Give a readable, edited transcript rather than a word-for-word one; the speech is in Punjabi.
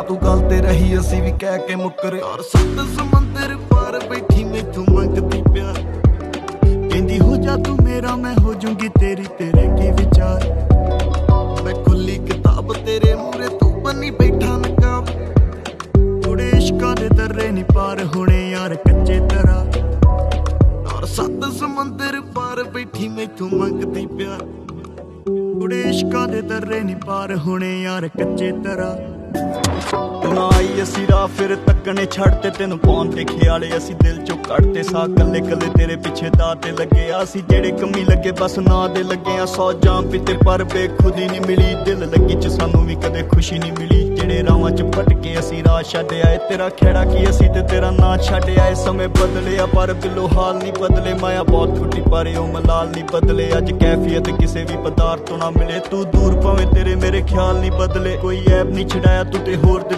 ਤੂੰ ਗੱਲ ਤੇ ਰਹੀ ਅਸੀਂ ਵੀ ਕਹਿ ਕੇ ਮੁੱਕਰੇ। ਔਰ ਸੱਤ ਸਮੁੰਦਰ ਪਾਰ ਬੈਠੀ ਮੈਥੋਂ ਮੰਗਦੀ ਪਿਆਰ, ਕਹਿੰਦੀ ਹੋ ਜਾ ਤੂੰ ਮੇਰਾ ਮੈਂ ਹੋ ਜੂੰਗੀ ਤੇਰੀ, ਤੇਰੇ ਕੀ ਵਿਚਾਰ। ਮੈਂ ਖੁੱਲੀ ਕਿਤਾਬ ਤੇਰੇ ਮੂਹਰੇ ਤੂੰ ਬਣੀ ਬੈਠਾ ਨਕਾਬ, ਥੋੜੇ ਇਸ਼ਕਾਂ ਦੇ ਦर्रे ਨੀ ਪਾਰ ਹੋਣੇ ਯਾਰ ਕੱਚੇ ਤਰ੍ਹਾਂ। ਔਰ ਸੱਤ ਸਮੁੰਦਰ ਪਾਰ ਬੈਠੀ ਮੈਥੋਂ ਮੰਗਦੀ ਪਿਆਰ, ਥੋੜੇ ਇਸ਼ਕਾਂ ਦੇ ਦर्रे ਨੀ ਪਾਰ ਹੋਣੇ ਯਾਰ ਕੱਚੇ ਤਰ੍ਹਾਂ। ਨਾ ਆਈ ਅਸੀਂ ਰਾਹ ਫਿਰ ਤੱਕਣੇ ਛੱਡ ਤੇ ਤੈਨੂੰ ਪਾਉਣ ਦੇ ਖਿਆਲੇ ਅਸੀਂ ਦਿਲ ਚੋਂ ਕੱਢਦੇ ਸਾਹ, ਕੱਲੇ ਕੱਲੇ ਤੇਰੇ ਪਿੱਛੇ ਦਾ ਤੇ ਲੱਗੇ ਆ ਅਸੀਂ, ਜਿਹੜੇ ਕਮੀ ਲੱਗੇ ਬਸ ਨਾ ਦੇ ਲੱਗੇ ਆ। 100 ਜਾਮ ਪੀਤੇ ਪਰ ਬੇਖੁਦੀ ਨਹੀਂ ਮਿਲੀ, ਦਿਲ ਲੱਗੀ ਚ ਸਾਨੂੰ ਵੀ ਕਦੇ ਖੁਸ਼ੀ ਨਹੀਂ ਮਿਲੀ। ਜਿਹੜੇ ਰਾਵਾਂ ਚ ਭਟਕੇ ਅਸੀਂ ਰਾਹ ਛੱਡ ਆਏ, ਤੇਰਾ ਖੇੜਾ ਕੀ ਅਸੀਂ ਤੇ ਤੇਰਾ ਨਾਂ ਛੱਡ ਆਏ। ਸਮੇਂ ਬਦਲਿਆ ਪਰ ਬਿੱਲੋ ਹਾਲ ਨਹੀਂ ਬਦਲੇ, ਮਾਇਆ ਬਹੁਤ ਟੁੱਟੀ ਪਰ ਉਹ ਮਲਾਲ ਨਹੀਂ ਬਦਲੇ। ਅੱਜ ਕੈਫੀਅਤ ਕਿਸੇ ਵੀ ਪਦਾਰਥ ਤੋਂ ਨਾ ਮਿਲੇ, ਤੂੰ ਦੂਰ ਪਵੇਂ ਤੇਰੇ ਮੇਰੇ ਖਿਆਲ ਨਹੀਂ ਬਦਲੇ। ਕੋਈ ਐਬ ਨਹੀਂ ਛਡਾਇਆ ਤੂੰ ਤੇ ਹੋਰ